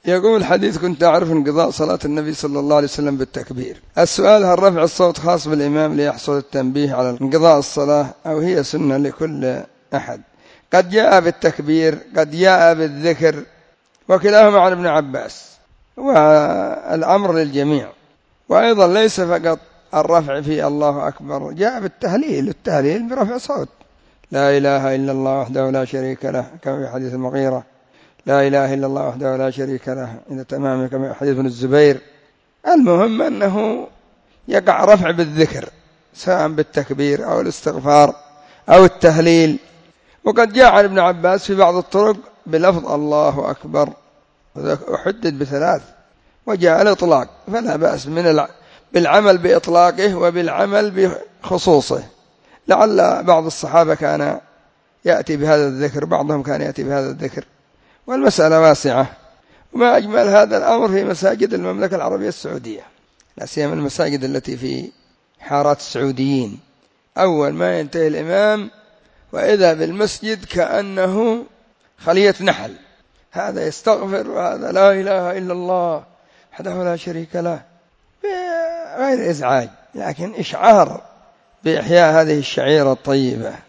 يقول الحديث: كنت أعرف انقضاء صلاة النبي صلى الله عليه وسلم بالتكبير. السؤال: هل رفع الصوت خاص بالإمام ليحصل التنبيه على انقضاء الصلاة، أو هي سنة لكل أحد؟ قد جاء بالتكبير، قد جاء بالذكر، وكلاهما عن ابن عباس، والأمر للجميع. وأيضا ليس فقط الرفع في الله أكبر، جاء بالتهليل، التهليل برفع صوت: لا إله إلا الله وحده لا شريك له، كما في حديث المغيرة: لا إله إلا الله وحده لا شريك له، إذا تمام، كما في حديث ابن الزبير. المهم أنه يقع رفع بالذكر، سواء بالتكبير أو الاستغفار أو التهليل. وقد جاء عن ابن عباس في بعض الطرق بلفظ الله أكبر، وحدد ب3، وجاء الإطلاق، فلا بأس بالعمل بإطلاقه وبالعمل بخصوصه. لعل بعض الصحابة كان يأتي بهذا الذكر، بعضهم كان يأتي بهذا الذكر، والمسألة واسعة. وما أجمل هذا الأمر في مساجد المملكة العربية السعودية، لا سيما المساجد التي في حارات السعوديين. أول ما ينتهي الإمام وإذا بالمسجد كأنه خلية نحل، هذا يستغفر وهذا لا إله إلا الله وحده لا شريك له، غير إزعاج، لكن إشعار بإحياء هذه الشعيرة الطيبة.